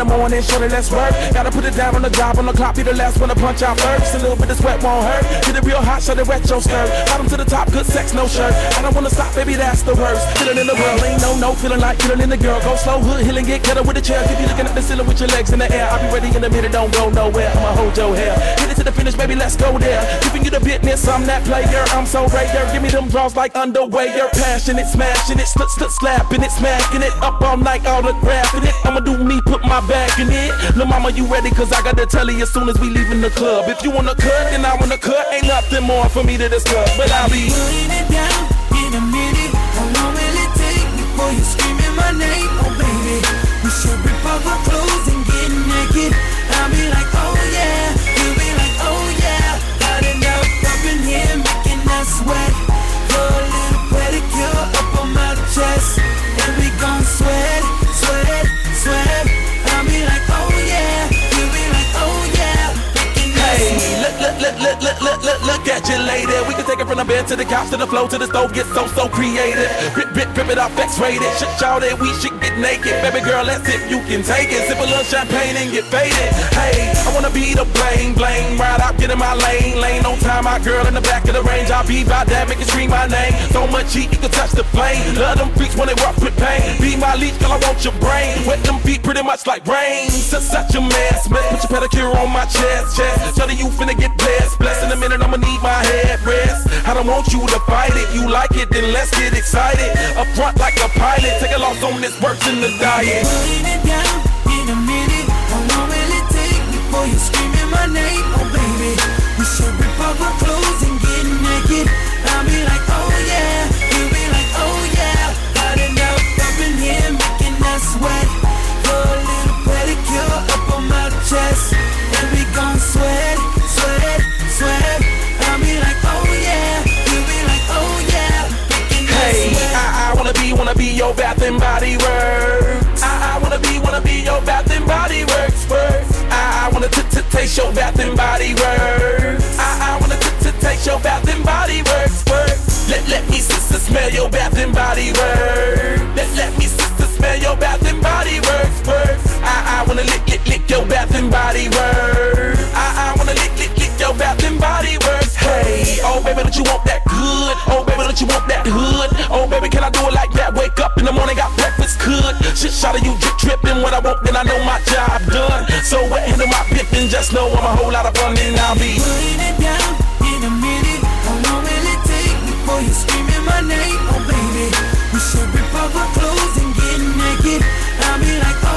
morning, shorty, let's work. Gotta put it down on the job, on the clock, be the last one to punch out first. A little bit of sweat won't hurt. Get it real hot, so they wet your skirt. Bottom to the top, good sex, no shirt. I don't wanna stop, baby, that's the worst. Feeling in the world, ain't no, feeling like feeling in the girl. Go slow, hood, healing, get cutter with the chair. Keep you looking at the ceiling with your legs in the air. I'll be ready in a minute, don't go nowhere. I'ma hold your hair. Hit it to the finish, baby, let's go there. Giving you the business, I'm that player. I'm so rare. Give me them draws like underwear. You're passionate, smashing it, slapping it, smacking it up all night, autographing it. I'ma do me, put my back in it. Lil' mama, you ready? Cause I gotta tell you as soon as we leaving the club. If you wanna cut, then I wanna cut. Ain't nothing more for me to discuss. But I'll be putting it down in a minute. How long will it take before you screaming my name? Oh baby, we should rip off our clothes and get naked. I'll be like, oh yeah. You'll be like, oh yeah. Hot enough up in here making us sweat. For a little pedicure up on my chest. And we gon' sweat, sweat, sweat. I'll be like, oh yeah. You'll be like, oh yeah. hey, look at you lady. We can take it from the bed to the couch to the floor to the stove. Get so creative. Rip it off X-rated. Shit, y'all that we should get naked. Baby girl, let's see if you can take it. Sip a little champagne and get faded. Hey, I wanna be the bling. Ride out, get in my lane. On time, my girl in the back of the range. I'll be by that, make it scream my name. So much heat, you can touch the flame. Love them freaks when they rock with pain. Be my leech, girl, I want your brain. Wet them feet pretty much like rain. Such a mess. Put your pedicure on my chest. Tell the you finna get blessed. In a minute, I'ma need my head rest. I don't want you to fight it. You like it, then let's get excited. Up front like a pilot. Take a loss on this, works in the diet. Putting it down in a minute. How long will it take before you screaming my name? Oh baby, we should rip off our clothes and get naked. I'll be like, oh yeah. You'll be like, oh yeah. Hot enough up in here making us sweat. For a little pedicure up on my chest. And we gon' sweat, sweat, sweat. I'll be like, oh yeah. You'll be like, oh yeah. Hey, I wanna be your Bath and Body Works. I wanna be your Bath and Body Works first. I wanna taste your Bath and Body Works. I wanna taste your Bath and Body Works first. Let me smell your Bath and Body Works. Let me smell your Bath and Body Works first. I wanna lick your Bath and Body Works. I wanna lick your Bath and Body Works. Hey, oh baby, don't you want that good? Oh baby, don't you want that hood? Oh baby, can I do it like that? Wake up in the morning, got breakfast cooked. Shit, shot of you dripping. What I want, then I know my job done. So wet into my pit, then just know I'm a whole lot of fun, then I'll be putting it down in a minute. How long will it take before you screaming my name? Oh baby, we should rip off our clothes and get naked. I'll be like,